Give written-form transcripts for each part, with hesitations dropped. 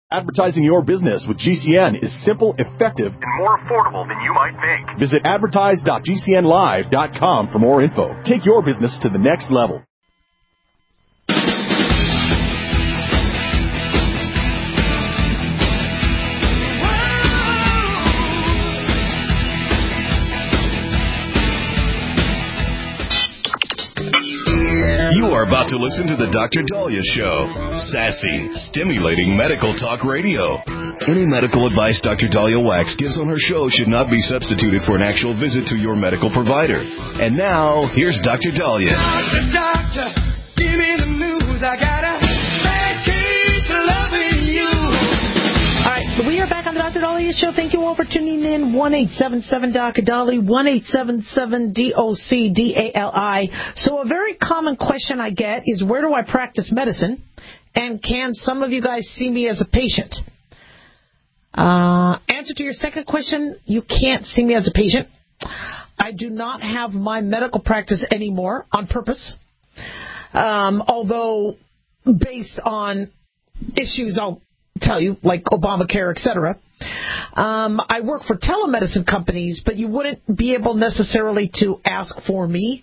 Advertising your business with GCN is simple, effective, and more affordable than you might think. Visit advertise.gcnlive.com for more info. Take your business to the next level. You are about to listen to the Dr. Daliah Show. Sassy, stimulating medical talk radio. Any medical advice Dr. Daliah Wax gives on her show should not be substituted for an actual visit to your medical provider. And now, here's Dr. Daliah. Doctor, give me the news. I got a bad case of loving you. All right, we are back on the Dr. Daliah Show. Thank you all for tuning in. 1-877-Dr. 1-877-DOC-DALI. So a very common question I get is, where do I practice medicine? And can some of you guys see me as a patient? Answer to your second question, you can't see me as a patient. I do not have my medical practice anymore on purpose. Although, based on issues I'll tell you, like Obamacare, etc. I work for telemedicine companies, but you wouldn't be able necessarily to ask for me.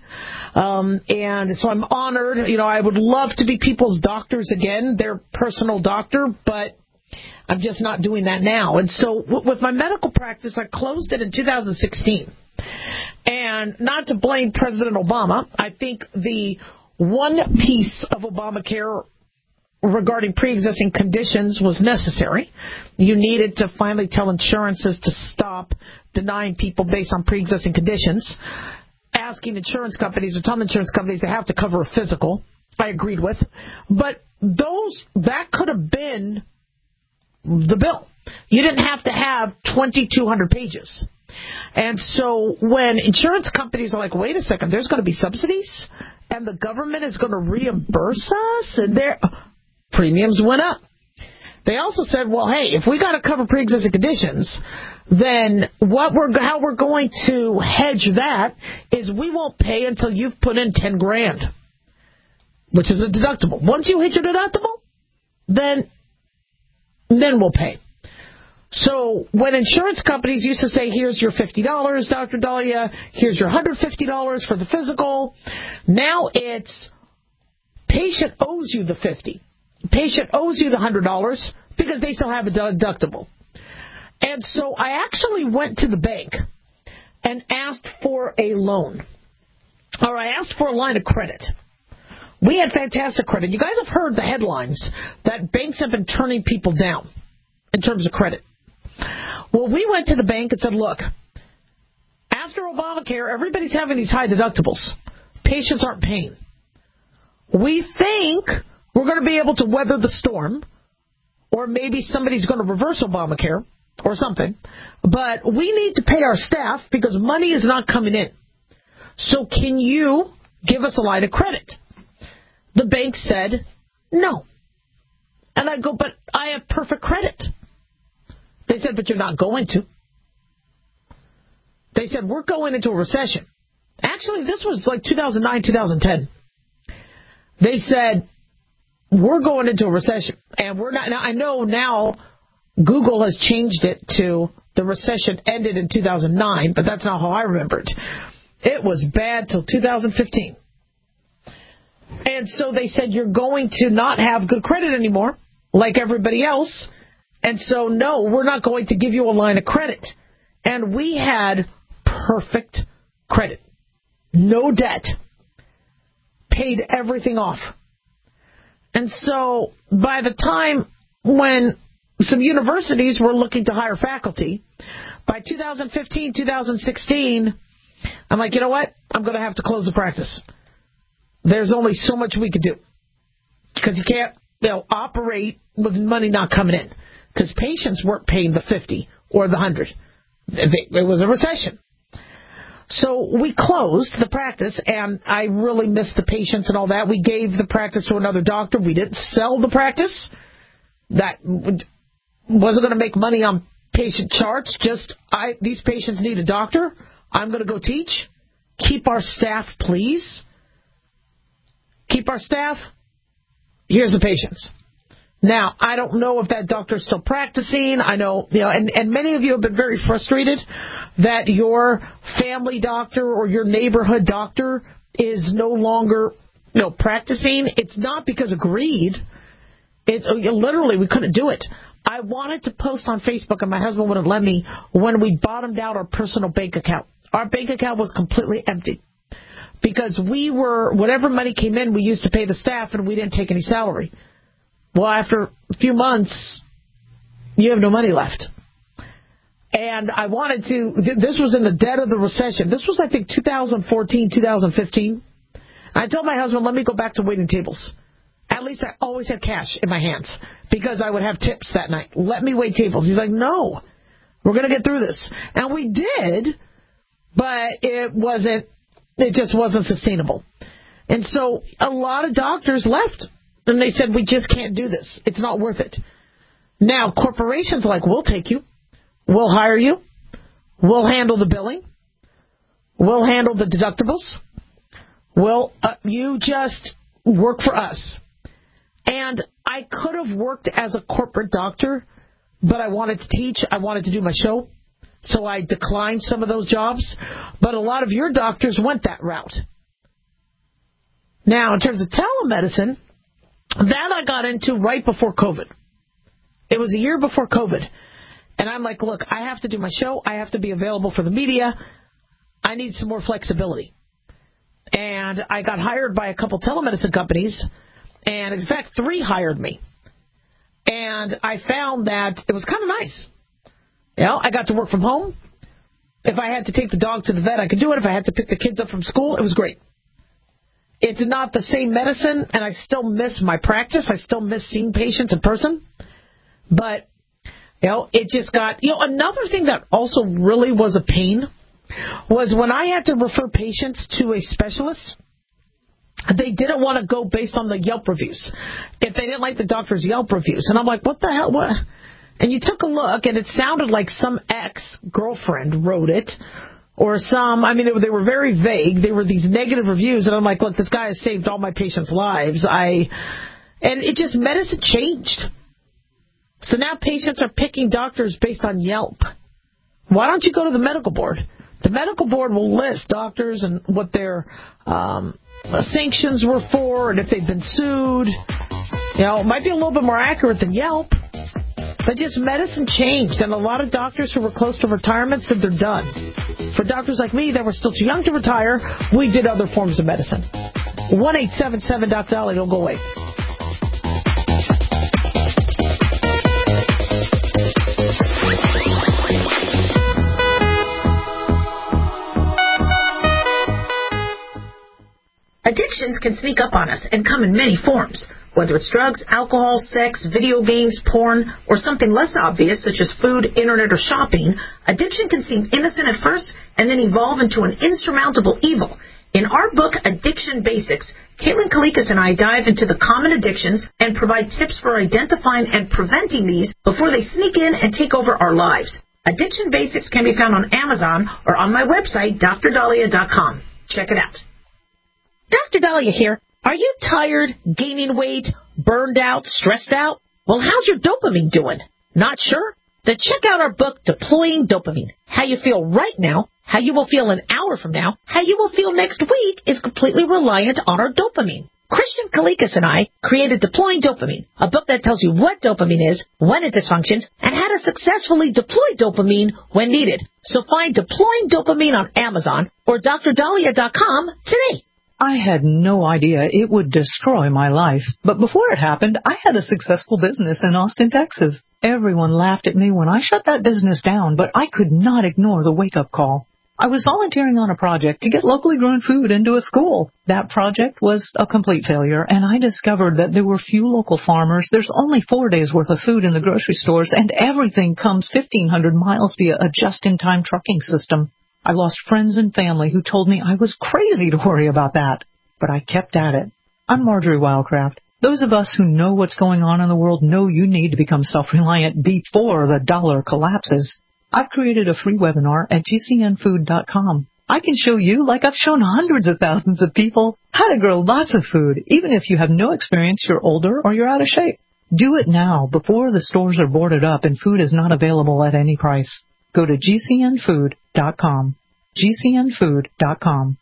And so I'm honored. You know, I would love to be people's doctors again, their personal doctor, but I'm just not doing that now. And so with my medical practice, I closed it in 2016. And not to blame President Obama, I think the one piece of Obamacare regarding pre-existing conditions was necessary. You needed to finally tell insurances to stop denying people based on pre-existing conditions, asking insurance companies or telling insurance companies they have to cover a physical. I agreed with. But that could have been the bill. You didn't have to have 2,200 pages. And so when insurance companies are like, wait a second, there's going to be subsidies and the government is going to reimburse us, and their premiums went up. They also said, well, hey, if we got to cover pre-existing conditions, then how we're going to hedge that is we won't pay until you've put in $10,000, which is a deductible. Once you hit your deductible, then we'll pay. So when insurance companies used to say, here's your $50, Dr. Daliah, here's your $150 for the physical, now it's patient owes you the $50. Patient owes you the $100 because they still have a deductible. And so I actually went to the bank and asked for a loan. Or I asked for a line of credit. We had fantastic credit. You guys have heard the headlines that banks have been turning people down in terms of credit. Well, we went to the bank and said, look, after Obamacare, everybody's having these high deductibles. Patients aren't paying. We think we're going to be able to weather the storm, or maybe somebody's going to reverse Obamacare or something, but we need to pay our staff because money is not coming in. So can you give us a line of credit? The bank said no. And I go, but I have perfect credit. They said, but you're not going to. They said, we're going into a recession. Actually, this was like 2009, 2010. They said, we're going into a recession. And we're not. Now, I know now Google has changed it to the recession ended in 2009, but that's not how I remember it. It was bad till 2015. And so they said, you're going to not have good credit anymore, like everybody else. And so, no, we're not going to give you a line of credit. And we had perfect credit. No debt. Paid everything off. And so by the time when some universities were looking to hire faculty, by 2015, 2016, I'm like, you know what? I'm going to have to close the practice. There's only so much we could do. Because you can't, operate with money not coming in. Because patients weren't paying the 50 or the 100. It was a recession. So we closed the practice, and I really missed the patients and all that. We gave the practice to another doctor. We didn't sell the practice. That wasn't going to make money on patient charts. These patients need a doctor. I'm going to go teach. Keep our staff, please. Keep our staff. Here's the patients. Now, I don't know if that doctor's still practicing. I know, and many of you have been very frustrated that your family doctor or your neighborhood doctor is no longer, practicing. It's not because of greed. It's literally, we couldn't do it. I wanted to post on Facebook, and my husband wouldn't let me, when we bottomed out our personal bank account. Our bank account was completely empty because whatever money came in, we used to pay the staff, and we didn't take any salary. Well, after a few months, you have no money left. And I wanted to, this was in the dead of the recession. This was, I think, 2014, 2015. I told my husband, let me go back to waiting tables. At least I always had cash in my hands because I would have tips that night. Let me wait tables. He's like, no, we're going to get through this. And we did, but it just wasn't sustainable. And so a lot of doctors left, and they said, we just can't do this. It's not worth it. Now, corporations are like, we'll take you. We'll hire you. We'll handle the billing. We'll handle the deductibles. You just work for us. And I could have worked as a corporate doctor, but I wanted to teach. I wanted to do my show. So I declined some of those jobs. But a lot of your doctors went that route. Now, in terms of telemedicine, that I got into right before COVID. It was a year before COVID. And I'm like, look, I have to do my show. I have to be available for the media. I need some more flexibility. And I got hired by a couple telemedicine companies. And, in fact, 3 hired me. And I found that it was kind of nice. I got to work from home. If I had to take the dog to the vet, I could do it. If I had to pick the kids up from school, it was great. It's not the same medicine, and I still miss my practice. I still miss seeing patients in person. But, it just got... another thing that also really was a pain was when I had to refer patients to a specialist, they didn't want to go based on the Yelp reviews. If they didn't like the doctor's Yelp reviews. And I'm like, what the hell? What? And you took a look, and it sounded like some ex-girlfriend wrote it. Or they were very vague. They were these negative reviews. And I'm like, look, this guy has saved all my patients' lives. And it just, medicine changed. So now patients are picking doctors based on Yelp. Why don't you go to the medical board? The medical board will list doctors and what their sanctions were for and if they've been sued. It might be a little bit more accurate than Yelp. But just medicine changed, and a lot of doctors who were close to retirement said they're done. For doctors like me that were still too young to retire, we did other forms of medicine. 1-877-Dr. Don't go away. Addictions can sneak up on us and come in many forms. Whether it's drugs, alcohol, sex, video games, porn, or something less obvious such as food, internet, or shopping, addiction can seem innocent at first and then evolve into an insurmountable evil. In our book, Addiction Basics, Caitlin Kalikas and I dive into the common addictions and provide tips for identifying and preventing these before they sneak in and take over our lives. Addiction Basics can be found on Amazon or on my website, DrDahlia.com. Check it out. Dr. Dahlia here. Are you tired, gaining weight, burned out, stressed out? Well, how's your dopamine doing? Not sure? Then check out our book, Deploying Dopamine. How you feel right now, how you will feel an hour from now, how you will feel next week is completely reliant on our dopamine. Christian Kalikas and I created Deploying Dopamine, a book that tells you what dopamine is, when it dysfunctions, and how to successfully deploy dopamine when needed. So find Deploying Dopamine on Amazon or DrDahlia.com today. I had no idea it would destroy my life. But before it happened, I had a successful business in Austin, Texas. Everyone laughed at me when I shut that business down, but I could not ignore the wake-up call. I was volunteering on a project to get locally grown food into a school. That project was a complete failure, and I discovered that there were few local farmers. There's only 4 days' worth of food in the grocery stores, and everything comes 1,500 miles via a just-in-time trucking system. I lost friends and family who told me I was crazy to worry about that. But I kept at it. I'm Marjorie Wildcraft. Those of us who know what's going on in the world know you need to become self-reliant before the dollar collapses. I've created a free webinar at gcnfood.com. I can show you, like I've shown hundreds of thousands of people, how to grow lots of food, even if you have no experience, you're older, or you're out of shape. Do it now before the stores are boarded up and food is not available at any price. Go to GCNfood.com. GCNfood.com.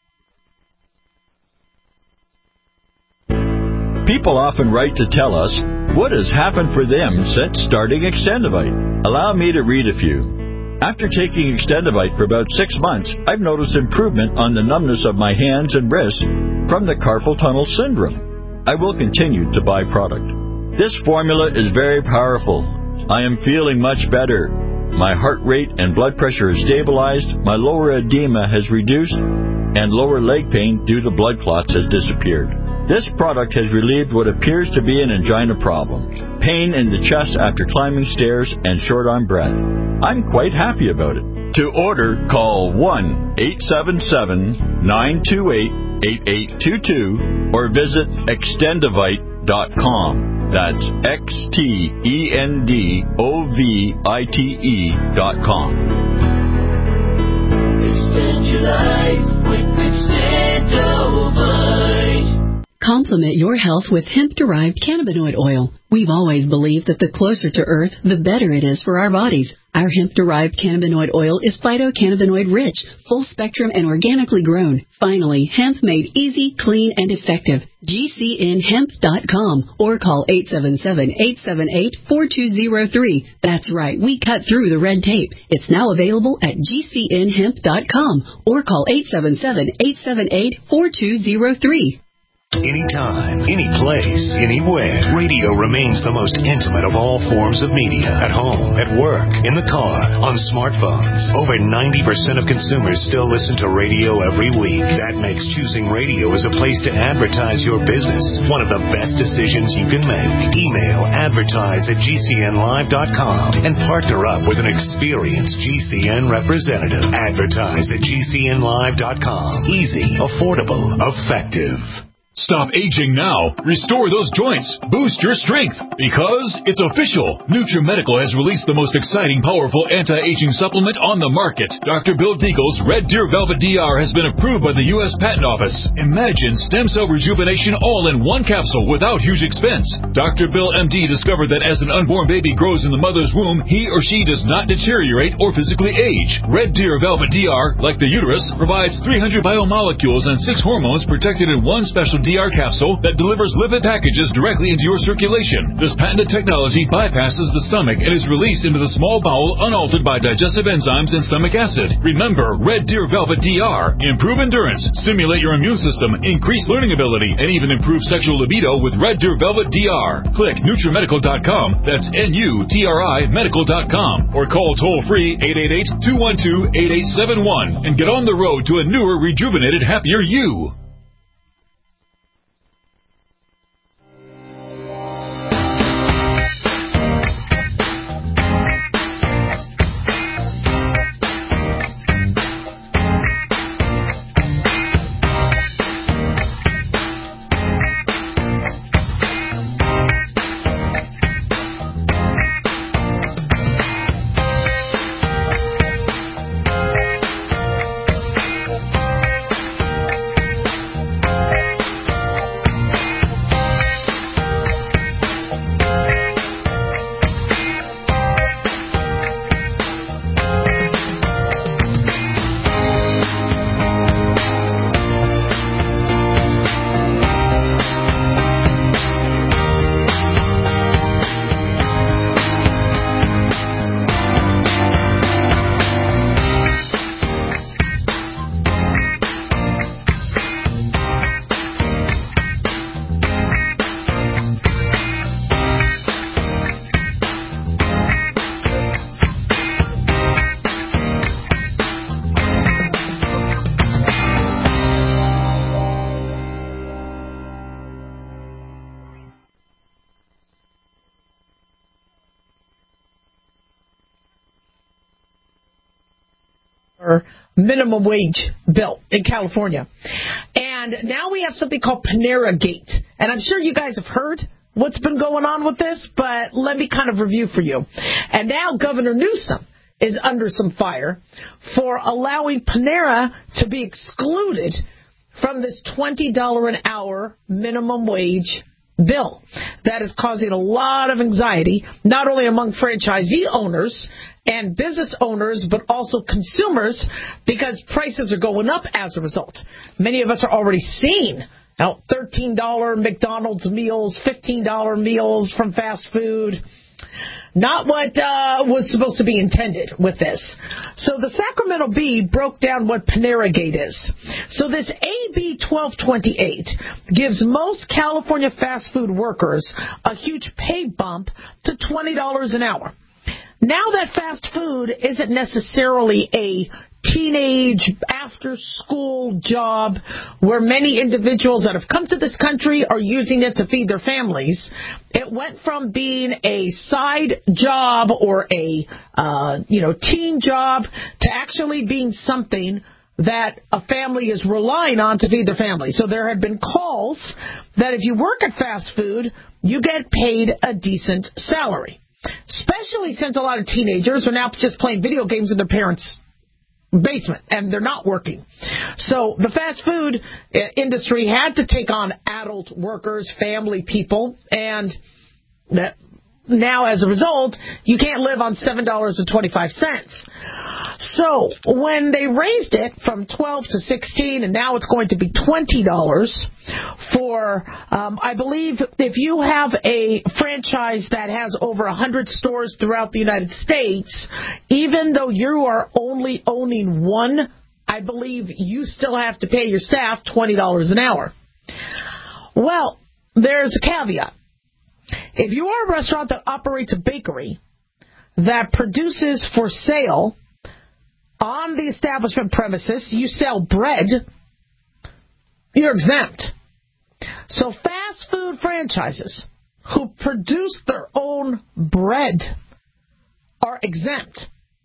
People often write to tell us what has happened for them since starting Extendivite. Allow me to read a few. After taking Extendivite for about 6 months, I've noticed improvement on the numbness of my hands and wrists from the carpal tunnel syndrome. I will continue to buy product. This formula is very powerful. I am feeling much better. My heart rate and blood pressure is stabilized, my lower edema has reduced, and lower leg pain due to blood clots has disappeared. This product has relieved what appears to be an angina problem, pain in the chest after climbing stairs, and short on breath. I'm quite happy about it. To order, call 1-877-928-8822 or visit Extendivite.com. That's XTENDOVITE.com. Extend your life with Extendivite. Complement your health with hemp-derived cannabinoid oil. We've always believed that the closer to Earth, the better it is for our bodies. Our hemp-derived cannabinoid oil is phytocannabinoid-rich, full-spectrum, and organically grown. Finally, hemp made easy, clean, and effective. GCNhemp.com or call 877-878-4203. That's right, we cut through the red tape. It's now available at GCNhemp.com or call 877-878-4203. Anytime, any place, anywhere, radio remains the most intimate of all forms of media. At home, at work, in the car, on smartphones. Over 90% of consumers still listen to radio every week. That makes choosing radio as a place to advertise your business one of the best decisions you can make. Email advertise@gcnlive.com and partner up with an experienced GCN representative. Advertise at gcnlive.com. Easy, affordable, effective. Stop aging now. Restore those joints. Boost your strength. Because it's official. NutriMedical has released the most exciting, powerful anti-aging supplement on the market. Dr. Bill Deagle's Red Deer Velvet DR has been approved by the U.S. Patent Office. Imagine stem cell rejuvenation all in one capsule without huge expense. Dr. Bill MD discovered that as an unborn baby grows in the mother's womb, he or she does not deteriorate or physically age. Red Deer Velvet DR, like the uterus, provides 300 biomolecules and 6 hormones protected in one special DR capsule that delivers lipid packages directly into your circulation. This patented technology bypasses the stomach and is released into the small bowel unaltered by digestive enzymes and stomach acid. Remember, Red Deer Velvet DR. Improve endurance, stimulate your immune system, increase learning ability, and even improve sexual libido with Red Deer Velvet DR. Click NutriMedical.com, that's NUTRI Medical.com, or call toll-free 888-212-8871 and get on the road to a newer, rejuvenated, happier you. minimum wage bill in California. And now we have something called Panera Gate. And I'm sure you guys have heard what's been going on with this, but let me kind of review for you. And now Governor Newsom is under some fire for allowing Panera to be excluded from this $20 an hour minimum wage bill that is causing a lot of anxiety, not only among franchisee owners and business owners, but also consumers, because prices are going up as a result. Many of us are already seeing $13 McDonald's meals, $15 meals from fast food. Not what was supposed to be intended with this. So the Sacramento Bee broke down what Panera Gate is. So this AB 1228 gives most California fast food workers a huge pay bump to $20 an hour. Now that fast food isn't necessarily a teenage after-school job where many individuals that have come to this country are using it to feed their families. It went from being a side job or a teen job to actually being something that a family is relying on to feed their family. So there had been calls that if you work at fast food, you get paid a decent salary, especially since a lot of teenagers are now just playing video games in their parents' basement, and they're not working. So the fast food industry had to take on adult workers, family people, and now as a result, you can't live on $7.25. So when they raised it from $12 to $16, and now it's going to be $20 for, I believe, if you have a franchise that has over 100 stores throughout the United States, even though you are only owning one, I believe you still have to pay your staff $20 an hour. Well, there's a caveat. If you are a restaurant that operates a bakery that produces for sale on the establishment premises, you sell bread, you're exempt. So fast food franchises who produce their own bread are exempt.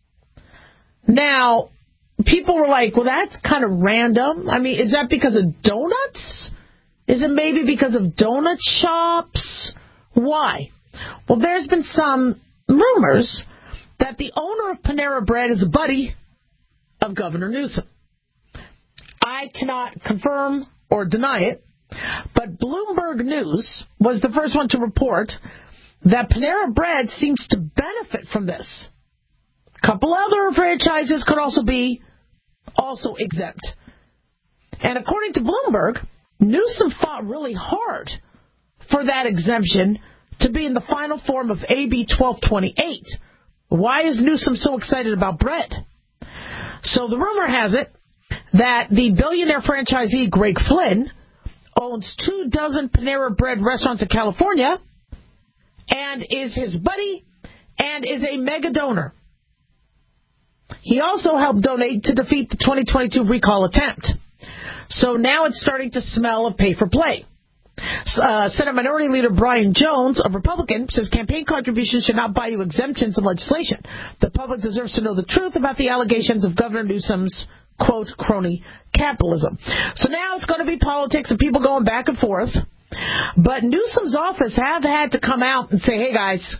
Now, people were like, well, that's kind of random. I mean, is that because of donuts? Is it maybe because of donut shops? Why? Well, there's been some rumors that the owner of Panera Bread is a buddy of Governor Newsom. I cannot confirm or deny it, but Bloomberg News was the first one to report that Panera Bread seems to benefit from this. A couple other franchises could also be exempt. And according to Bloomberg, Newsom fought really hard for that exemption to be in the final form of AB 1228. Why is Newsom so excited about bread? So the rumor has it that the billionaire franchisee Greg Flynn owns 24 Panera Bread restaurants in California and is his buddy and is a mega donor. He also helped donate to defeat the 2022 recall attempt. So now it's starting to smell of pay for play. Senate Minority Leader Brian Jones, a Republican, says campaign contributions should not buy you exemptions in legislation. The public deserves to know the truth about the allegations of Governor Newsom's, quote, crony capitalism. So now it's going to be politics and people going back and forth. But Newsom's office have had to come out and say, hey, guys,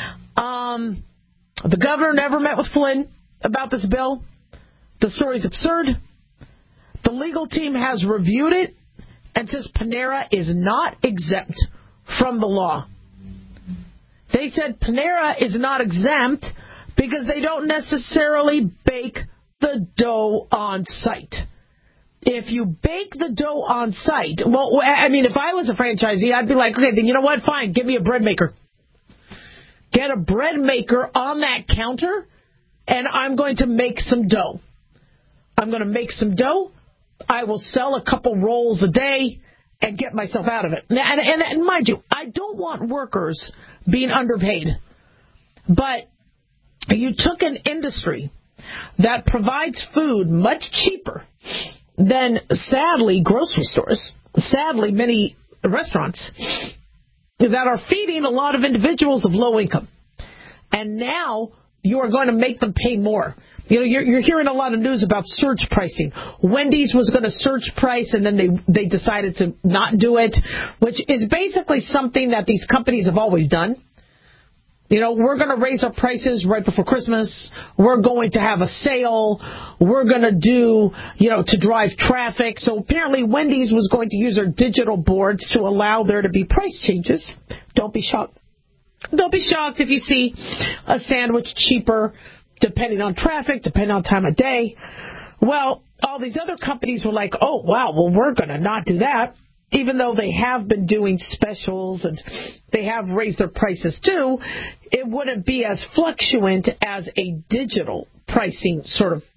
the governor never met with Flynn about this bill. The story's absurd. The legal team has reviewed it and says Panera is not exempt from the law. They said Panera is not exempt because they don't necessarily bake the dough on site. If you bake the dough on site, well, I mean, if I was a franchisee, I'd be like, okay, then you know what? Fine, give me a bread maker. Get a bread maker on that counter, and I'm going to make some dough. I'm going to make some dough. I will sell a couple rolls a day and get myself out of it. And mind you, I don't want workers being underpaid. But you took an industry that provides food much cheaper than, sadly, grocery stores, sadly, many restaurants that are feeding a lot of individuals of low income. And now you are going to make them pay more. You know, you're hearing a lot of news about surge pricing. Wendy's was going to surge price, and then they decided to not do it, which is basically something that these companies have always done. we're going to raise our prices right before Christmas. We're going to have a sale. We're going to do, to drive traffic. So apparently Wendy's was going to use their digital boards to allow there to be price changes. Don't be shocked. Don't be shocked if you see a sandwich cheaper depending on traffic, depending on time of day. Well, all these other companies were like, oh, wow, well, we're going to not do that. Even though they have been doing specials and they have raised their prices too, it wouldn't be as fluctuant as a digital pricing sort of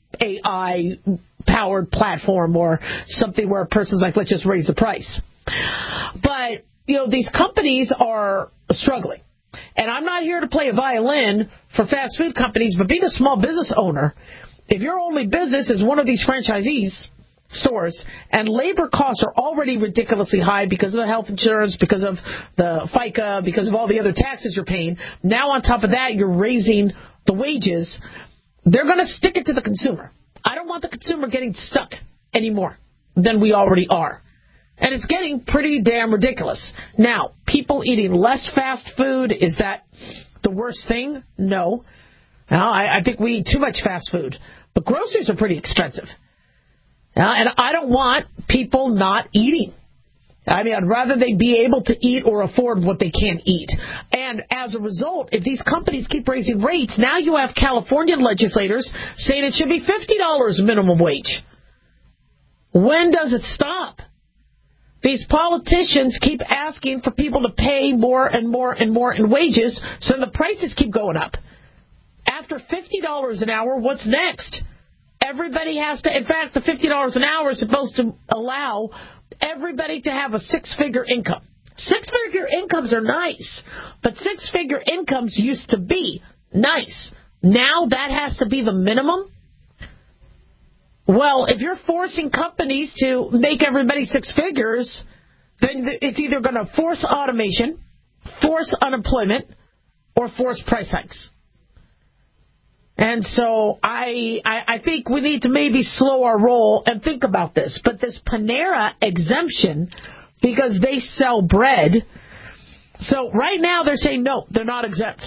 AI-powered platform or something where a person's like, let's just raise the price. But, these companies are struggling. And I'm not here to play a violin for fast food companies, but being a small business owner, if your only business is one of these franchisees, stores, and labor costs are already ridiculously high because of the health insurance, because of the FICA, because of all the other taxes you're paying. Now on top of that, you're raising the wages. They're going to stick it to the consumer. I don't want the consumer getting stuck any more than we already are. And it's getting pretty damn ridiculous. Now, people eating less fast food, is that the worst thing? No. I think we eat too much fast food. But groceries are pretty expensive. And I don't want people not eating. I mean, I'd rather they be able to eat or afford what they can't eat. And as a result, if these companies keep raising rates, now you have California legislators saying it should be $50 minimum wage. When does it stop? These politicians keep asking for people to pay more and more and more in wages, so the prices keep going up. After $50 an hour, what's next? Everybody has to, in fact, the $50 an hour is supposed to allow everybody to have a six-figure income. Six-figure incomes are nice, but six-figure incomes used to be nice. Now that has to be the minimum? Well, if you're forcing companies to make everybody six figures, then it's either going to force automation, force unemployment, or force price hikes. And so I think we need to maybe slow our roll and think about this. But this Panera exemption, because they sell bread, so right now they're saying no, they're not exempt.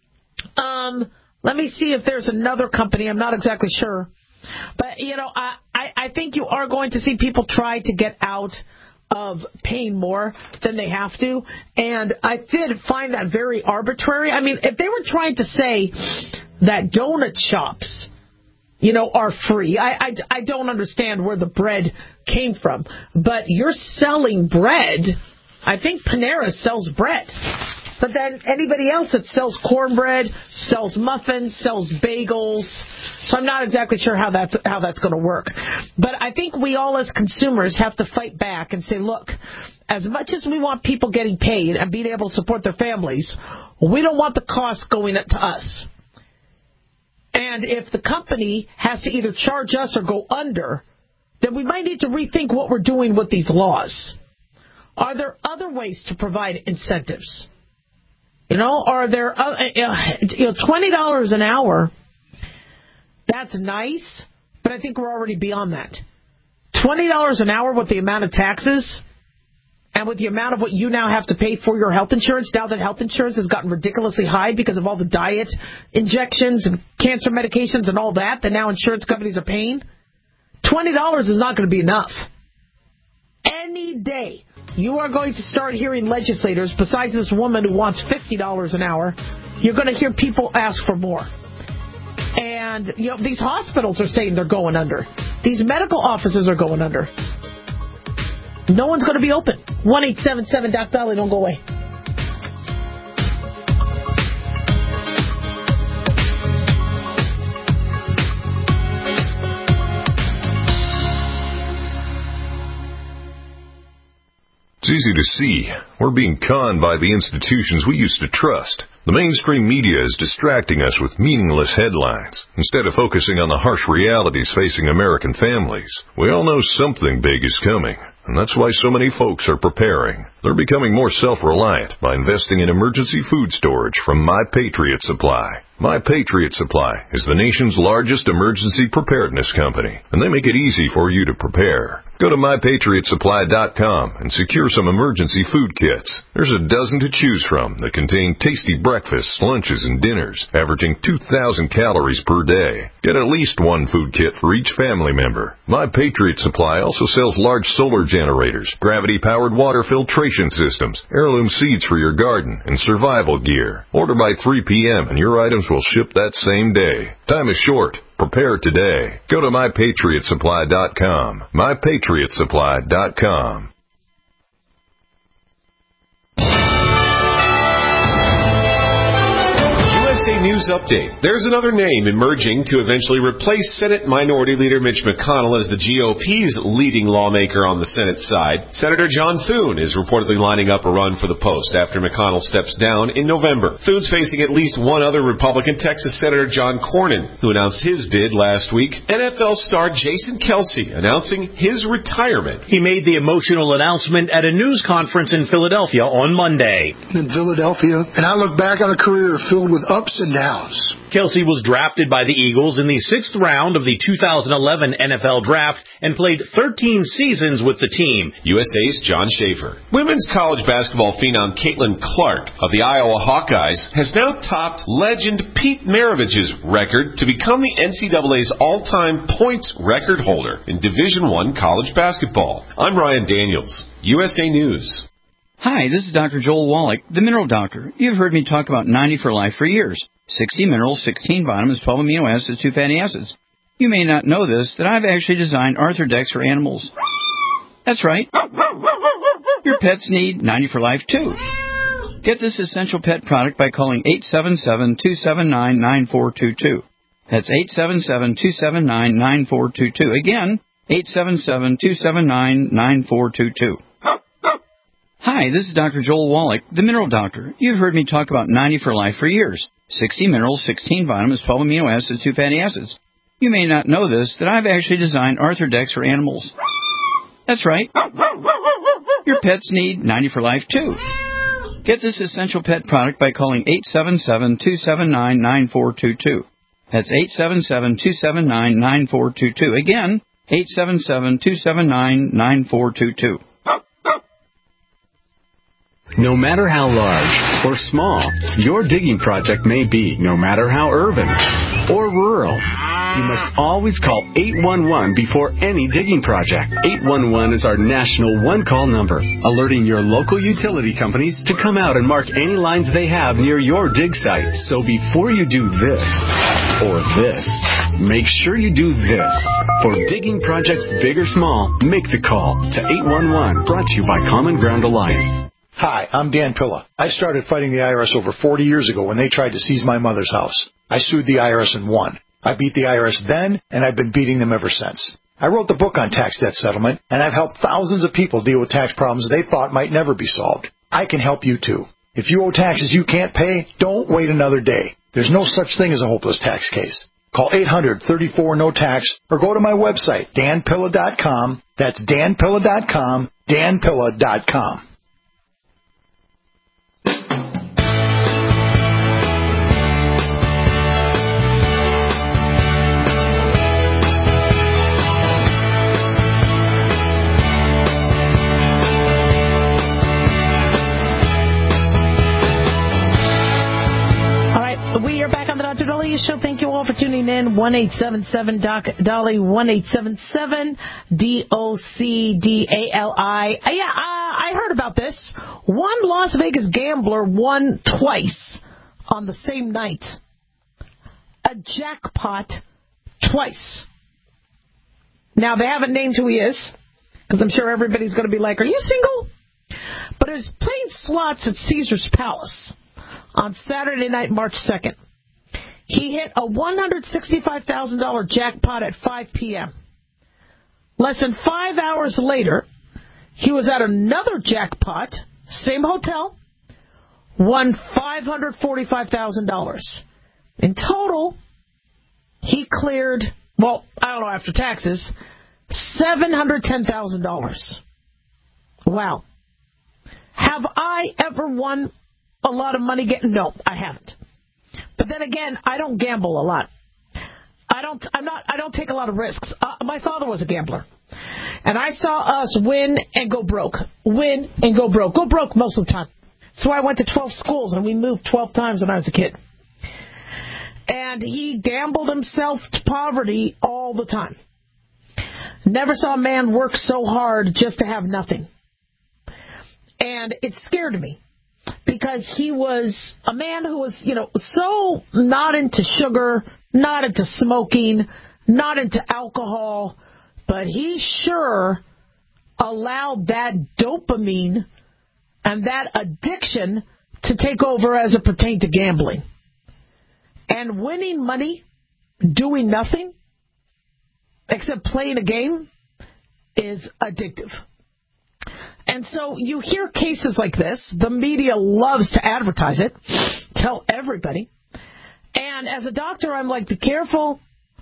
Let me see if there's another company. I'm not exactly sure. But, I think you are going to see people try to get out of paying more than they have to. And I did find that very arbitrary. I mean, if they were trying to say that donut shops, are free, I don't understand where the bread came from. But you're selling bread. I think Panera sells bread. But then anybody else that sells cornbread, sells muffins, sells bagels. So I'm not exactly sure how that's going to work. But I think we all as consumers have to fight back and say, look, as much as we want people getting paid and being able to support their families, we don't want the cost going to us. And if the company has to either charge us or go under, then we might need to rethink what we're doing with these laws. Are there other ways to provide incentives? Are there $20 an hour? That's nice, but I think we're already beyond that. $20 an hour with the amount of taxes and with the amount of what you now have to pay for your health insurance, now that health insurance has gotten ridiculously high because of all the diet injections and cancer medications and all that now insurance companies are paying, $20 is not going to be enough. Any day you are going to start hearing legislators, besides this woman who wants $50 an hour, you're going to hear people ask for more. And, these hospitals are saying they're going under. These medical offices are going under. No one's going to be open. 1-877-DOC-DOLLY, don't go away. It's easy to see. We're being conned by the institutions we used to trust. The mainstream media is distracting us with meaningless headlines instead of focusing on the harsh realities facing American families. We all know something big is coming, and that's why so many folks are preparing. They're becoming more self-reliant by investing in emergency food storage from My Patriot Supply. My Patriot Supply is the nation's largest emergency preparedness company, and they make it easy for you to prepare. Go to MyPatriotSupply.com and secure some emergency food kits. There's a dozen to choose from that contain tasty breakfasts, lunches, and dinners, averaging 2,000 calories per day. Get at least one food kit for each family member. My Patriot Supply also sells large solar generators, gravity-powered water filtration systems, heirloom seeds for your garden, and survival gear. Order by 3 p.m. and your items will ship that same day. Time is short. Prepare today. Go to MyPatriotSupply.com. MyPatriotSupply.com. USA News Update. There's another name emerging to eventually replace Senate Minority Leader Mitch McConnell as the GOP's leading lawmaker on the Senate side. Senator John Thune is reportedly lining up a run for the post after McConnell steps down in November. Thune's facing at least one other Republican, Texas Senator John Cornyn, who announced his bid last week. NFL star Jason Kelce announcing his retirement. He made the emotional announcement at a news conference in Philadelphia on Monday. In Philadelphia, and I look back on a career filled with ups and downs. Kelce was drafted by the Eagles in the 6th round of the 2011 NFL Draft and played 13 seasons with the team. USA's John Schaefer. Women's college basketball phenom Caitlin Clark of the Iowa Hawkeyes has now topped legend Pete Maravich's record to become the NCAA's all-time points record holder in Division I college basketball. I'm Ryan Daniels, USA News. Hi, this is Dr. Joel Wallach, the Mineral Doctor. You've heard me talk about 90 for Life for years. 60 minerals, 16 vitamins, 12 amino acids, 2 fatty acids. You may not know this, that I've actually designed Arthrodex for animals. That's right. Your pets need 90 for Life, too. Get this essential pet product by calling 877-279-9422. That's 877-279-9422. Again, 877-279-9422. Hi, this is Dr. Joel Wallach, the Mineral Doctor. You've heard me talk about 90 for Life for years. 60 minerals, 16 vitamins, 12 amino acids, 2 fatty acids. You may not know this, that I've actually designed Arthrodex for animals. That's right. Your pets need 90 for Life, too. Get this essential pet product by calling 877-279-9422. That's 877-279-9422. Again, 877-279-9422. No matter how large or small your digging project may be, no matter how urban or rural, you must always call 811 before any digging project. 811 is our national one-call number, alerting your local utility companies to come out and mark any lines they have near your dig site. So before you do this or this, make sure you do this. For digging projects big or small, make the call to 811, brought to you by Common Ground Alliance. Hi, I'm Dan Pilla. I started fighting the IRS over 40 years ago when they tried to seize my mother's house. I sued the IRS and won. I beat the IRS then, and I've been beating them ever since. I wrote the book on tax debt settlement, and I've helped thousands of people deal with tax problems they thought might never be solved. I can help you too. If you owe taxes you can't pay, don't wait another day. There's no such thing as a hopeless tax case. Call 800-34-NO-TAX or go to my website, danpilla.com. That's danpilla.com, danpilla.com. Show. Thank you all for tuning in. 1-877-DOC-DOLLY, 1-877-DOCDALI. I heard about this. One Las Vegas gambler won twice on the same night. A jackpot twice. Now, they haven't named who he is, because I'm sure everybody's going to be like, are you single? But it was playing slots at Caesar's Palace on Saturday night, March 2nd. He hit a $165,000 jackpot at 5 p.m. Less than 5 hours later, he was at another jackpot, same hotel, won $545,000. In total, he cleared, well, I don't know, after taxes, $710,000. Wow. Have I ever won a lot of money? No, I haven't. But then again, I don't gamble a lot. I don't take a lot of risks. My father was a gambler. And I saw us win and go broke. Win and go broke. Go broke most of the time. So I went to 12 schools, and we moved 12 times when I was a kid. And he gambled himself to poverty all the time. Never saw a man work so hard just to have nothing. And it scared me because he was a man who was, so not into sugar, not into smoking, not into alcohol, but he sure allowed that dopamine and that addiction to take over as it pertained to gambling. And winning money, doing nothing, except playing a game, is addictive. And so you hear cases like this. The media loves to advertise it, tell everybody. And as a doctor, I'm like, be careful.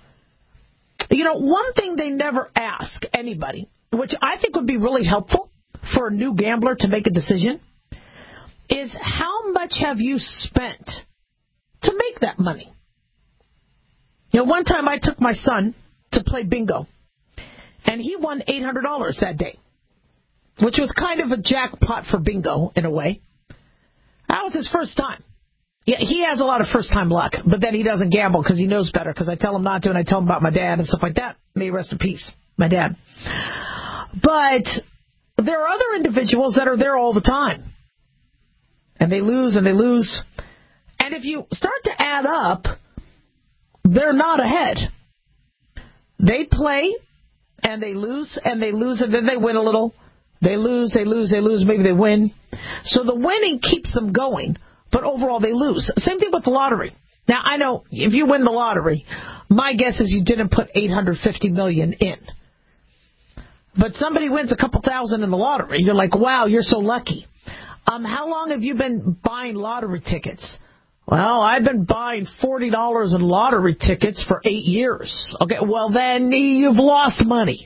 One thing they never ask anybody, which I think would be really helpful for a new gambler to make a decision, is how much have you spent to make that money? One time I took my son to play bingo, and he won $800 that day, which was kind of a jackpot for bingo in a way. That was his first time. Yeah, he has a lot of first-time luck, but then he doesn't gamble because he knows better, because I tell him not to, and I tell him about my dad and stuff like that. May he rest in peace, my dad. But there are other individuals that are there all the time, and they lose and they lose. And if you start to add up, they're not ahead. They play, and they lose, and they lose, and then they win a little. They lose, they lose, they lose, maybe they win. So the winning keeps them going, but overall they lose. Same thing with the lottery. Now, I know if you win the lottery, my guess is you didn't put $850 million in. But somebody wins a couple thousand in the lottery. You're like, wow, you're so lucky. How long have you been buying lottery tickets? Well, I've been buying $40 in lottery tickets for 8 years. Okay, well, then you've lost money.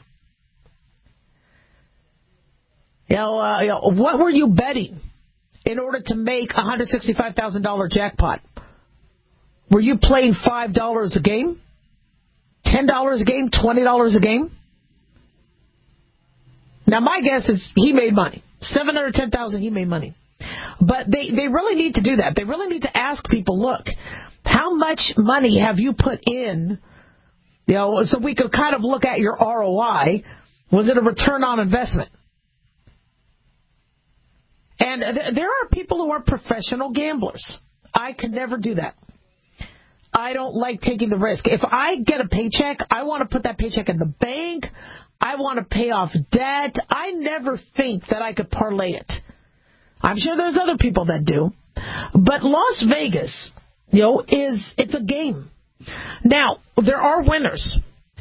What were you betting in order to make a $165,000 jackpot? Were you playing $5 a game? $10 a game? $20 a game? Now, my guess is he made money. $710,000, he made money. But they really need to do that. They really need to ask people, look, how much money have you put in? So we could kind of look at your ROI. Was it a return on investment? And there are people who are professional gamblers. I could never do that. I don't like taking the risk. If I get a paycheck, I want to put that paycheck in the bank. I want to pay off debt. I never think that I could parlay it. I'm sure there's other people that do. But Las Vegas, it's a game. Now, there are winners.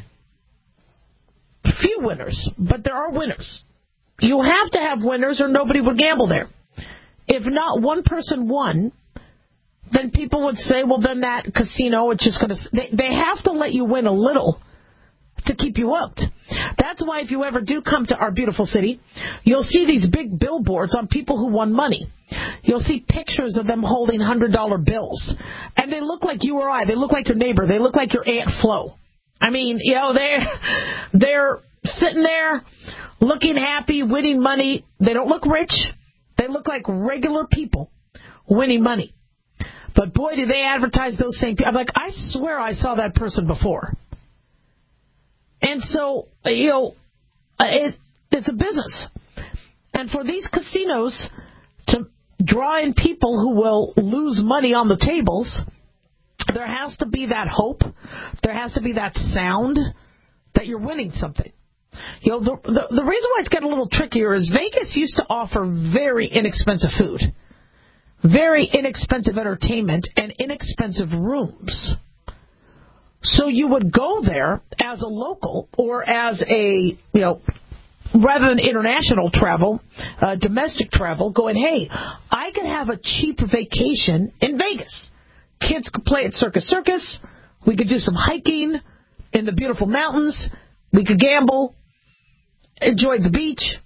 Few winners, but there are winners. You have to have winners or nobody would gamble there. If not one person won, then people would say, well, then that casino, it's just going to... They have to let you win a little to keep you hooked. That's why if you ever do come to our beautiful city, you'll see these big billboards on people who won money. You'll see pictures of them holding $100 bills. And they look like you or I. They look like your neighbor. They look like your Aunt Flo. I mean, they're sitting there looking happy, winning money. They don't look rich. They look like regular people winning money. But boy, do they advertise those same people. I'm like, I swear I saw that person before. And so, it's a business. And for these casinos to draw in people who will lose money on the tables, there has to be that hope. There has to be that sound that you're winning something. The reason why it's getting a little trickier is Vegas used to offer very inexpensive food, very inexpensive entertainment, and inexpensive rooms. So you would go there as a local or as a, rather than international travel, domestic travel, going, hey, I could have a cheap vacation in Vegas. Kids could play at Circus Circus. We could do some hiking in the beautiful mountains. We could gamble, enjoy the beach,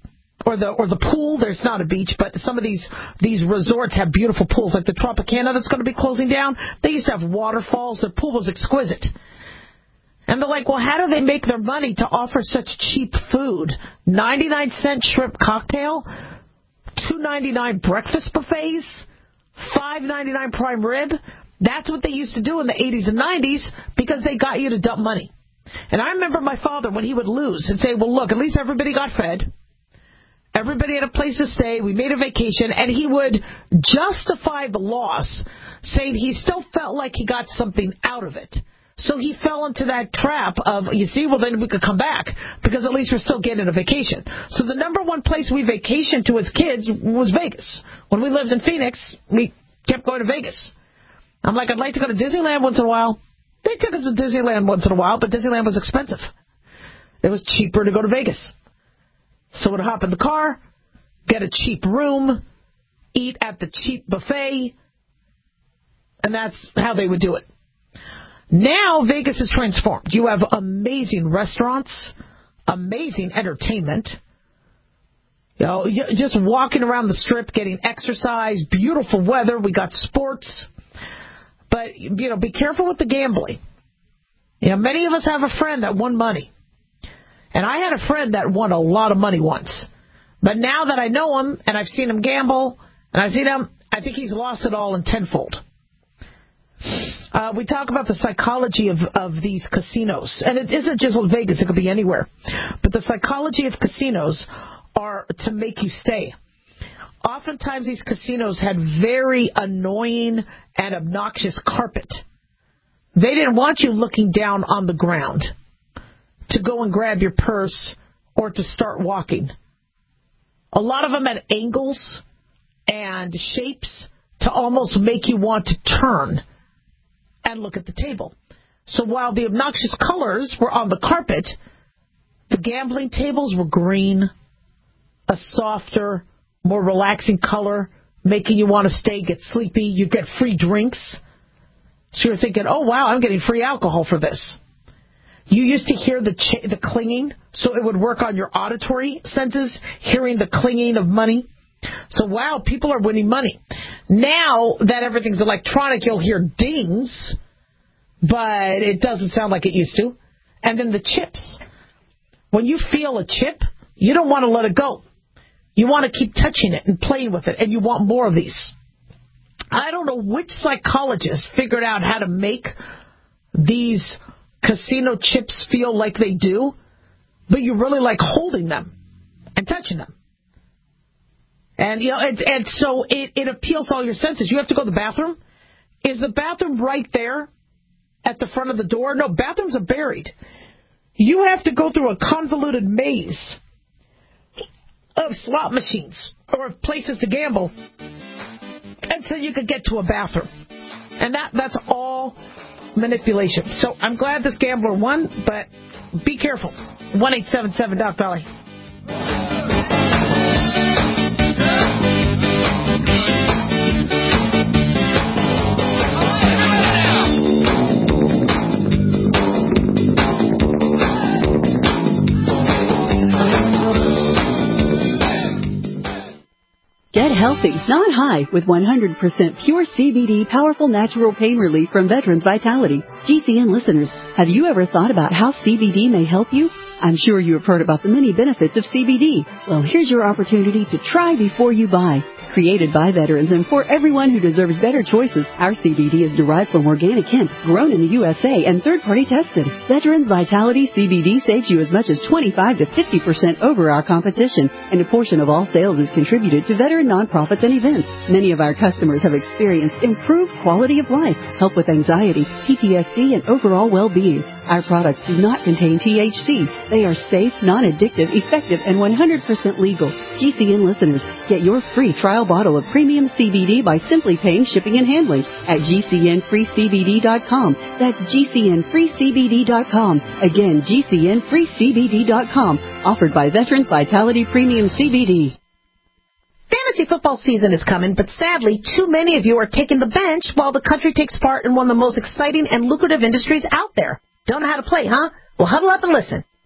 or the pool. There's not a beach, but some of these resorts have beautiful pools, like the Tropicana that's going to be closing down. They used to have waterfalls. Their pool was exquisite. And they're like, well, how do they make their money to offer such cheap food? 99-cent shrimp cocktail, $2.99 breakfast buffets, $5.99 prime rib. That's what they used to do in the 80s and 90s because they got you to dump money. And I remember my father, when he would lose, and say, well, look, at least everybody got fed. Everybody had a place to stay. We made a vacation. And he would justify the loss, saying he still felt like he got something out of it. So he fell into that trap of, you see, well, then we could come back because at least we're still getting a vacation. So the number one place we vacationed to as kids was Vegas. When we lived in Phoenix, we kept going to Vegas. I'm like, I'd like to go to Disneyland once in a while. They took us to Disneyland once in a while, but Disneyland was expensive. It was cheaper to go to Vegas. So we'd hop in the car, get a cheap room, eat at the cheap buffet, and that's how they would do it. Now Vegas is transformed. You have amazing restaurants, amazing entertainment. You know, just walking around the Strip, getting exercise, beautiful weather. We got sports. But, you know, be careful with the gambling. You know, many of us have a friend that won money. And I had a friend that won a lot of money once. But now that I know him, and I've seen him gamble, and I've seen him, I think he's lost it all in tenfold. We talk about the psychology of these casinos. And it isn't just Vegas. It could be anywhere. But the psychology of casinos are to make you stay. Oftentimes these casinos had very annoying and obnoxious carpet. They didn't want you looking down on the ground to go and grab your purse or to start walking. A lot of them had angles and shapes to almost make you want to turn and look at the table. So while the obnoxious colors were on the carpet, the gambling tables were green, a softer, more relaxing color, making you want to stay, get sleepy. You get free drinks. So you're thinking, oh, wow, I'm getting free alcohol for this. You used to hear the clinging, so it would work on your auditory senses, hearing the clinging of money. So, wow, people are winning money. Now that everything's electronic, you'll hear dings, but it doesn't sound like it used to. And then the chips. When you feel a chip, you don't want to let it go. You want to keep touching it and playing with it, and you want more of these. I don't know which psychologist figured out how to make these casino chips feel like they do, but you really like holding them and touching them. And, you know, and so it appeals to all your senses. You have to go to the bathroom. Is the bathroom right there at the front of the door? No, bathrooms are buried. You have to go through a convoluted maze of slot machines or of places to gamble until you could get to a bathroom. And that's all manipulation. So I'm glad this gambler won, but be careful. 1-877-DOC-VALLEY. Get healthy, not high, with 100% pure CBD powerful natural pain relief from Veterans Vitality. GCN listeners, have you ever thought about how CBD may help you? I'm sure you have heard about the many benefits of CBD. Well, here's your opportunity to try before you buy. Created by veterans and for everyone who deserves better choices, our CBD is derived from organic hemp, grown in the USA and third-party tested. Veterans Vitality CBD saves you as much as 25 to 50% over our competition, and a portion of all sales is contributed to veteran nonprofits and events. Many of our customers have experienced improved quality of life, help with anxiety, PTSD, and overall well-being. Our products do not contain THC. They are safe, non-addictive, effective, and 100% legal. GCN listeners, get your free trial bottle of premium CBD by simply paying shipping and handling at GCNFreeCBD.com. That's GCNFreeCBD.com. Again, GCNFreeCBD.com. Offered by Veterans Vitality Premium CBD. Fantasy football season is coming, but sadly, too many of you are taking the bench while the country takes part in one of the most exciting and lucrative industries out there. Don't know how to play, huh? Well, huddle up and listen.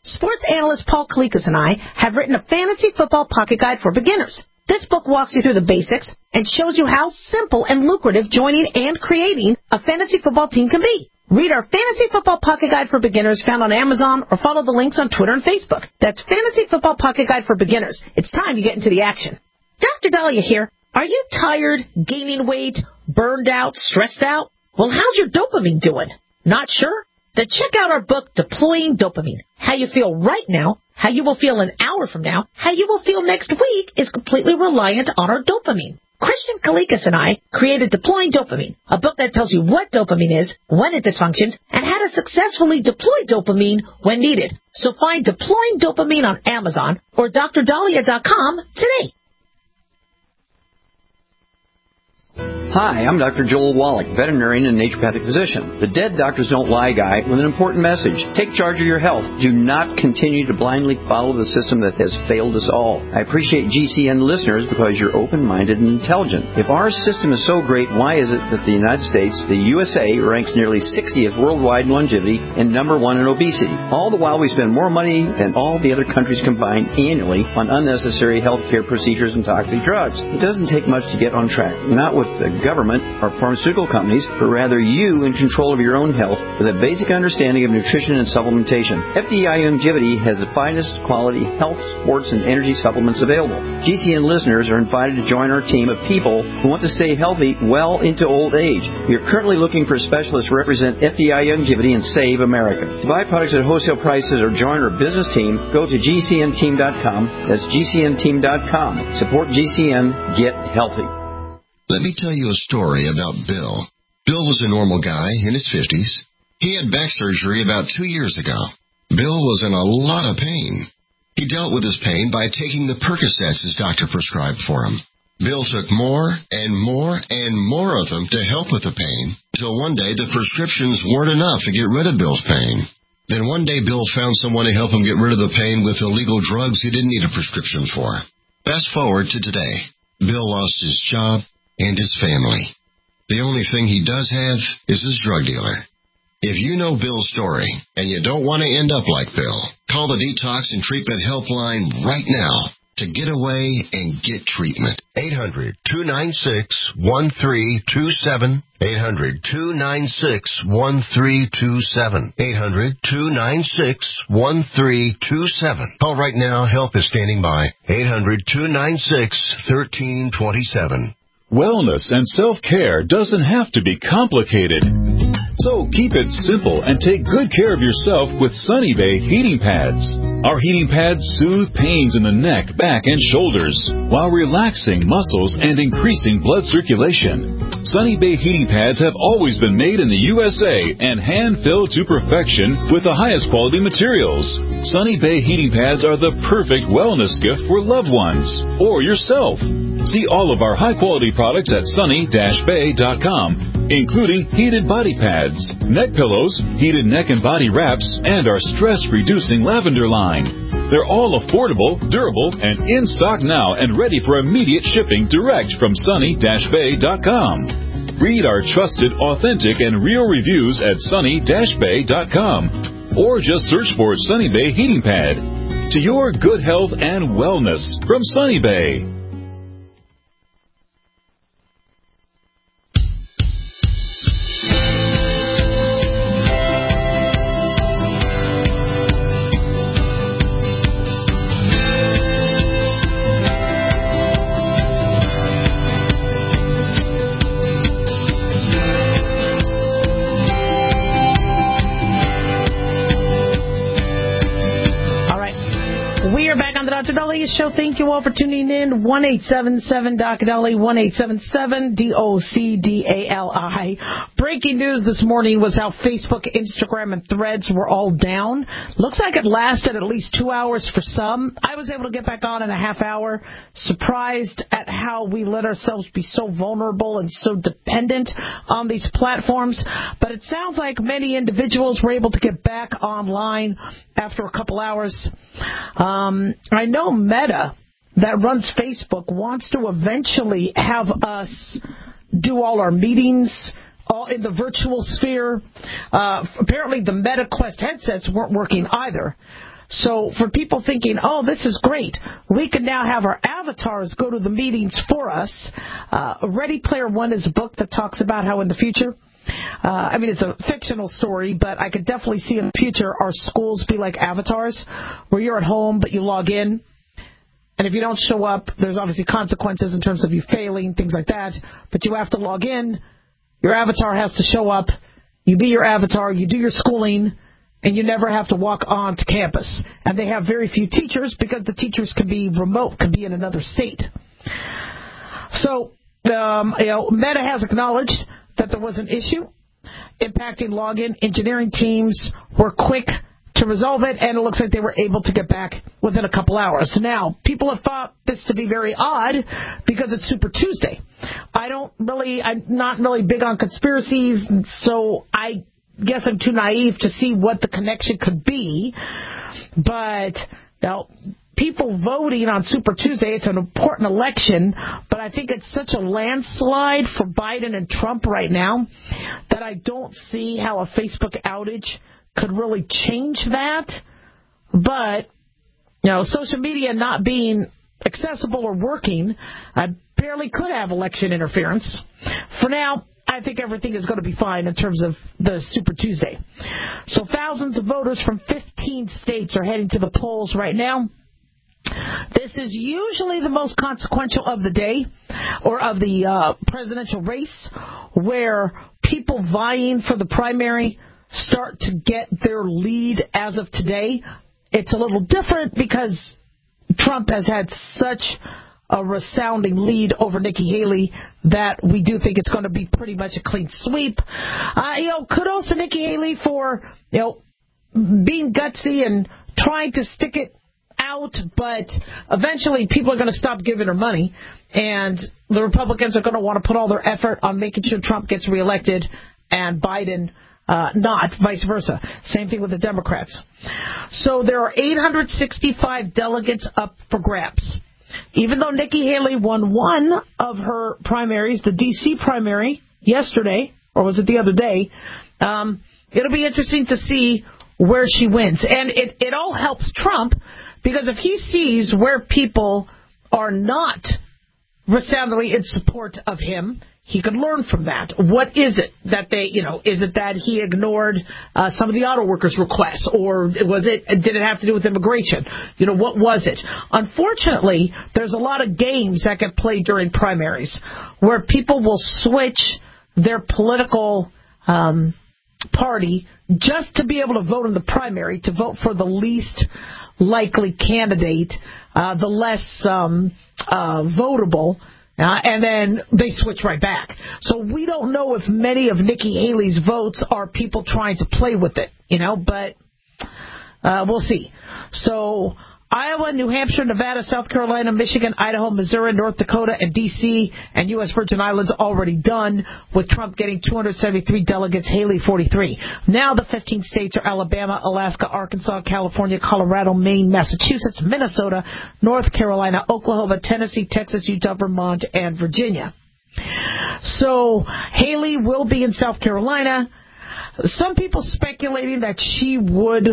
Sports analyst Paul Kalikas and I have written a fantasy football pocket guide for beginners. This book walks you through the basics and shows you how simple and lucrative joining and creating a fantasy football team can be. Read our Fantasy Football Pocket Guide for Beginners found on Amazon or follow the links on Twitter and Facebook. That's Fantasy Football Pocket Guide for Beginners. It's time to get into the action. Dr. Dahlia here. Are you tired, gaining weight, burned out, stressed out? Well, how's your dopamine doing? Not sure? Then check out our book, Deploying Dopamine. How you feel right now, how you will feel an hour from now, how you will feel next week is completely reliant on our dopamine. Christian Kalikas and I created Deploying Dopamine, a book that tells you what dopamine is, when it dysfunctions, and how to successfully deploy dopamine when needed. So find Deploying Dopamine on Amazon or drdahlia.com today. Hi, I'm Dr. Joel Wallach, veterinarian and naturopathic physician. The Dead Doctors Don't Lie guy with an important message. Take charge of your health. Do not continue to blindly follow the system that has failed us all. I appreciate GCN listeners because you're open-minded and intelligent. If our system is so great, why is it that the United States, the USA, ranks nearly 60th worldwide in longevity and number 1 in obesity? All the while we spend more money than all the other countries combined annually on unnecessary healthcare procedures and toxic drugs. It doesn't take much to get on track. Not with the government or pharmaceutical companies, but rather you in control of your own health with a basic understanding of nutrition and supplementation. FDI Longevity has the finest quality health, sports, and energy supplements available. GCN listeners are invited to join our team of people who want to stay healthy well into old age. We are currently looking for specialists to represent FDI Longevity and Save America. To buy products at wholesale prices or join our business team, go to GCNteam.com. That's GCNteam.com. Support GCN. Get healthy. Let me tell you a story about Bill. Bill was a normal guy in his 50s. He had back surgery about 2 years ago. Bill was in a lot of pain. He dealt with his pain by taking the Percocets his doctor prescribed for him. Bill took more and more and more of them to help with the pain, until one day the prescriptions weren't enough to get rid of Bill's pain. Then one day Bill found someone to help him get rid of the pain with illegal drugs he didn't need a prescription for. Fast forward to today. Bill lost his job and his family. The only thing he does have is his drug dealer. If you know Bill's story and you don't want to end up like Bill, call the Detox and Treatment Helpline right now to get away and get treatment. 800-296-1327. 800-296-1327. 800-296-1327. Call right now. Help is standing by. 800-296-1327. Wellness and self-care doesn't have to be complicated. So keep it simple and take good care of yourself with Sunny Bay heating pads. Our heating pads soothe pains in the neck, back, and shoulders while relaxing muscles and increasing blood circulation. Sunny Bay heating pads have always been made in the USA and hand-filled to perfection with the highest quality materials. Sunny Bay heating pads are the perfect wellness gift for loved ones or yourself. See all of our high-quality products at sunny-bay.com, including heated body pads, neck pillows, heated neck and body wraps, and our stress-reducing lavender line. They're all affordable, durable, and in stock now and ready for immediate shipping direct from sunny-bay.com. Read our trusted, authentic, and real reviews at sunny-bay.com or just search for Sunny Bay Heating Pad. To your good health and wellness from Sunny Bay. Dr. Dahlia Show. Thank you all for tuning in. 1-877-Dr. Dahlia, 1-877-DOCDALI. Breaking news this morning was how Facebook, Instagram, and Threads were all down. Looks like it lasted at least 2 hours for some. I was able to get back on in a half hour. Surprised at how we let ourselves be so vulnerable and so dependent on these platforms. But it sounds like many individuals were able to get back online after a couple hours. I know Meta, that runs Facebook, wants to eventually have us do all our meetings all in the virtual sphere. Apparently the Meta Quest headsets weren't working either. So for people thinking, oh, this is great, we can now have our avatars go to the meetings for us. Ready Player One is a book that talks about how in the future, it's a fictional story, but I could definitely see in the future our schools be like avatars, where you're at home but you log in. And if you don't show up, there's obviously consequences in terms of you failing, things like that. But you have to log in. Your avatar has to show up. You be your avatar. You do your schooling. And you never have to walk on to campus. And they have very few teachers because the teachers can be remote, can be in another state. So, Meta has acknowledged that there was an issue impacting login. Engineering teams were quick to resolve it, and it looks like they were able to get back within a couple hours. Now, people have thought this to be very odd because it's Super Tuesday. I'm not really big on conspiracies, so I guess I'm too naive to see what the connection could be. But now, people voting on Super Tuesday, it's an important election, but I think it's such a landslide for Biden and Trump right now that I don't see how a Facebook outage could really change that. But, social media not being accessible or working, I barely could have election interference. For now, I think everything is going to be fine in terms of the Super Tuesday. So thousands of voters from 15 states are heading to the polls right now. This is usually the most consequential of the day, or of the presidential race, where people vying for the primary start to get their lead as of today. It's a little different because Trump has had such a resounding lead over Nikki Haley that we do think it's going to be pretty much a clean sweep. Kudos to Nikki Haley for, being gutsy and trying to stick it out, but eventually people are going to stop giving her money, and the Republicans are going to want to put all their effort on making sure Trump gets reelected and Biden not, vice versa. Same thing with the Democrats. So there are 865 delegates up for grabs. Even though Nikki Haley won one of her primaries, the D.C. primary, yesterday, or was it the other day, it'll be interesting to see where she wins. And it all helps Trump, because if he sees where people are not resoundingly in support of him, he could learn from that. What is it that is it that he ignored some of the auto workers' requests, or did it have to do with immigration? What was it? Unfortunately, there's a lot of games that get played during primaries where people will switch their political party just to be able to vote in the primary, to vote for the least likely candidate, the less votable, and then they switch right back. So we don't know if many of Nikki Haley's votes are people trying to play with it, but we'll see. So Iowa, New Hampshire, Nevada, South Carolina, Michigan, Idaho, Missouri, North Dakota, and D.C. and U.S. Virgin Islands already done, with Trump getting 273 delegates, Haley 43. Now the 15 states are Alabama, Alaska, Arkansas, California, Colorado, Maine, Massachusetts, Minnesota, North Carolina, Oklahoma, Tennessee, Texas, Utah, Vermont, and Virginia. So Haley will be in South Carolina. Some people speculating that she would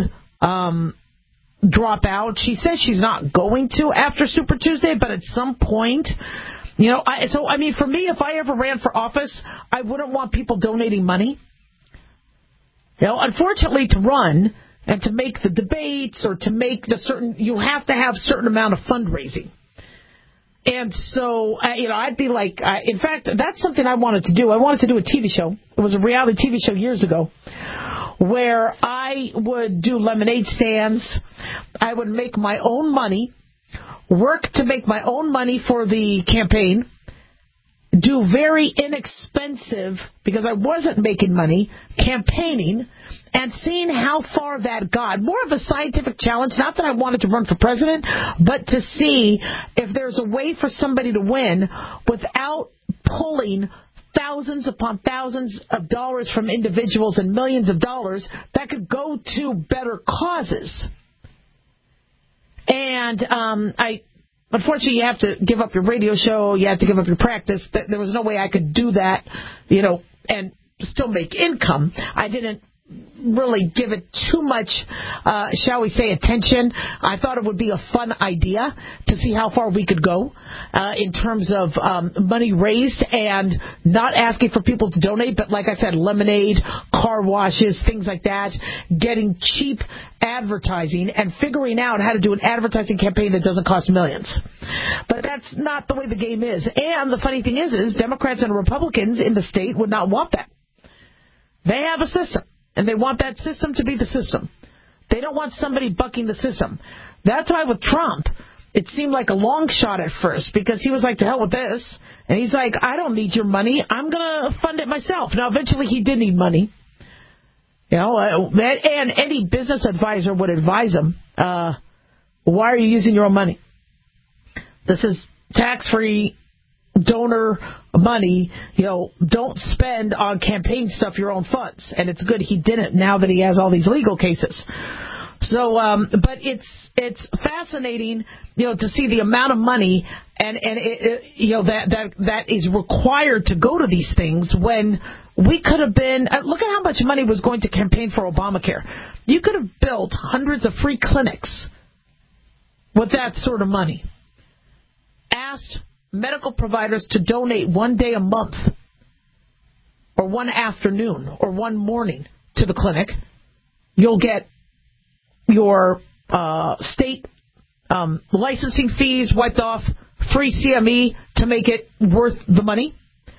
drop out. She says she's not going to after Super Tuesday, but at some point, for me, if I ever ran for office, I wouldn't want people donating money. Unfortunately, to run and to make the debates or to make you have to have a certain amount of fundraising. And so, I'd be like, in fact, that's something I wanted to do. I wanted to do a TV show. It was a reality TV show years ago, where I would do lemonade stands. I would make my own money, work to make my own money for the campaign, do very inexpensive, because I wasn't making money, campaigning, and seeing how far that got. More of a scientific challenge, not that I wanted to run for president, but to see if there's a way for somebody to win without pulling thousands upon thousands of dollars from individuals and millions of dollars that could go to better causes. And unfortunately, you have to give up your radio show, you have to give up your practice. There was no way I could do that, and still make income. I didn't really give it too much, shall we say, attention. I thought it would be a fun idea to see how far we could go in terms of money raised and not asking for people to donate, but like I said, lemonade, car washes, things like that, getting cheap advertising and figuring out how to do an advertising campaign that doesn't cost millions. But that's not the way the game is. And the funny thing is Democrats and Republicans in the state would not want that. They have a system, and they want that system to be the system. They don't want somebody bucking the system. That's why with Trump, it seemed like a long shot at first, because he was like, to hell with this. And he's like, I don't need your money. I'm going to fund it myself. Now, eventually he did need money. You know, and any business advisor would advise him, why are you using your own money? This is tax-free donor money. You know, don't spend on campaign stuff your own funds. And it's good he didn't now that he has all these legal cases. So, but it's fascinating, you know, to see the amount of money and it, you know, that is required to go to these things when we could have been. Look at how much money was going to campaign for Obamacare. You could have built hundreds of free clinics with that sort of money. Asked medical providers to donate one day a month, or one afternoon, or one morning to the clinic. You'll get your state licensing fees wiped off, free CME to make it worth the money,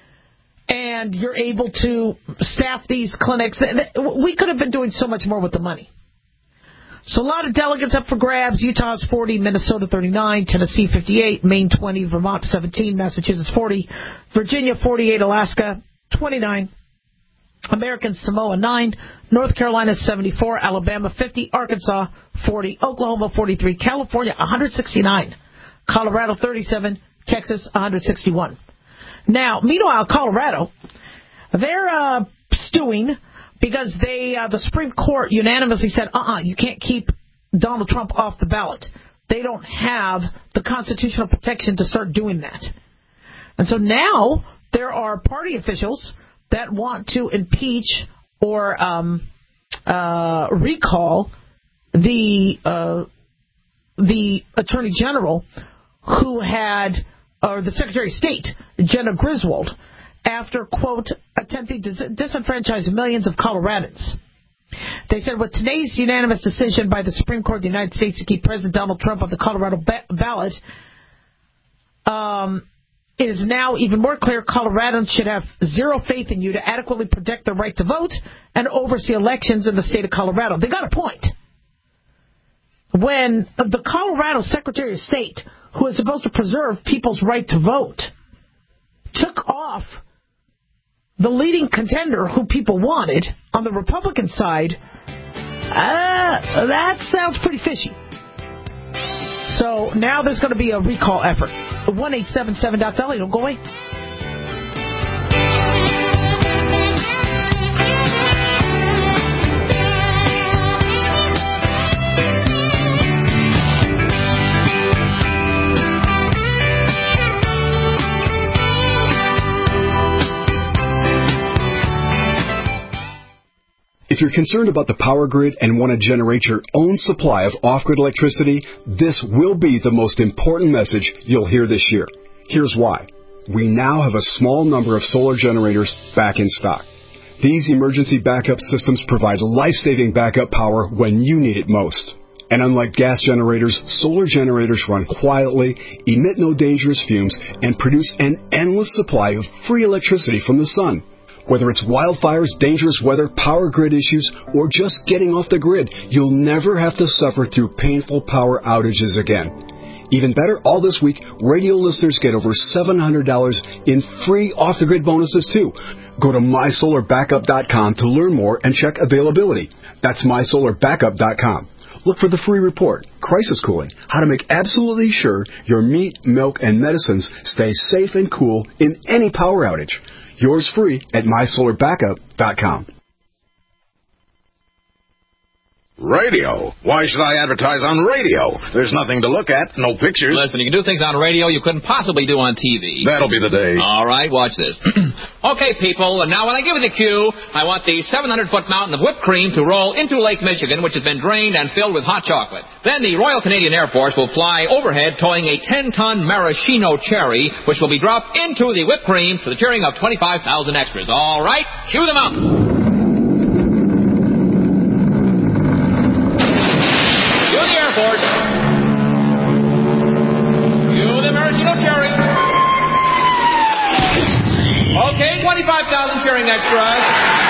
and you're able to staff these clinics. We could have been doing so much more with the money. So a lot of delegates up for grabs. Utah's 40, Minnesota 39, Tennessee 58, Maine 20, Vermont 17, Massachusetts 40, Virginia 48, Alaska 29, American Samoa 9, North Carolina 74, Alabama 50, Arkansas 40, Oklahoma 43, California 169, Colorado 37, Texas 161. Now, meanwhile, Colorado, they're stewing because the Supreme Court unanimously said, you can't keep Donald Trump off the ballot. They don't have the constitutional protection to start doing that. And so now there are party officials that want to impeach or recall the Attorney General who had, or the Secretary of State, Jenna Griswold, after, quote, attempting to disenfranchise millions of Coloradans. They said, with today's unanimous decision by the Supreme Court of the United States to keep President Donald Trump on the Colorado ballot, it is now even more clear Coloradans should have zero faith in you to adequately protect their right to vote and oversee elections in the state of Colorado. They got a point. When the Colorado Secretary of State, who is supposed to preserve people's right to vote, took off the leading contender who people wanted on the Republican side, that sounds pretty fishy. So now there's going to be a recall effort. 1-877-DOC-DOLLY. Don't go away. If you're concerned about the power grid and want to generate your own supply of off-grid electricity, this will be the most important message you'll hear this year. Here's why. We now have a small number of solar generators back in stock. These emergency backup systems provide life-saving backup power when you need it most. And unlike gas generators, solar generators run quietly, emit no dangerous fumes, and produce an endless supply of free electricity from the sun. Whether it's wildfires, dangerous weather, power grid issues, or just getting off the grid, you'll never have to suffer through painful power outages again. Even better, all this week, radio listeners get over $700 in free off-the-grid bonuses, too. Go to MySolarBackup.com to learn more and check availability. That's MySolarBackup.com. Look for the free report, Crisis Cooling, how to make absolutely sure your meat, milk, and medicines stay safe and cool in any power outage. Yours free at MySolarBackup.com. Radio? Why should I advertise on radio? There's nothing to look at, no pictures. Listen, you can do things on radio you couldn't possibly do on TV. That'll be the day. All right, watch this. Okay, people, now when I give you the cue, I want the 700-foot mountain of whipped cream to roll into Lake Michigan, which has been drained and filled with hot chocolate. Then the Royal Canadian Air Force will fly overhead towing a 10-ton maraschino cherry, which will be dropped into the whipped cream to the cheering of 25,000 extras. All right, cue the mountain. Okay, 25,000 cheering extras.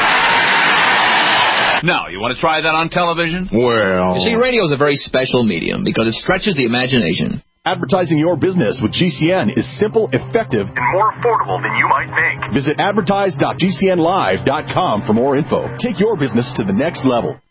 Now, you want to try that on television? Well... You see, radio is a very special medium because it stretches the imagination. Advertising your business with GCN is simple, effective, and more affordable than you might think. Visit advertise.gcnlive.com for more info. Take your business to the next level.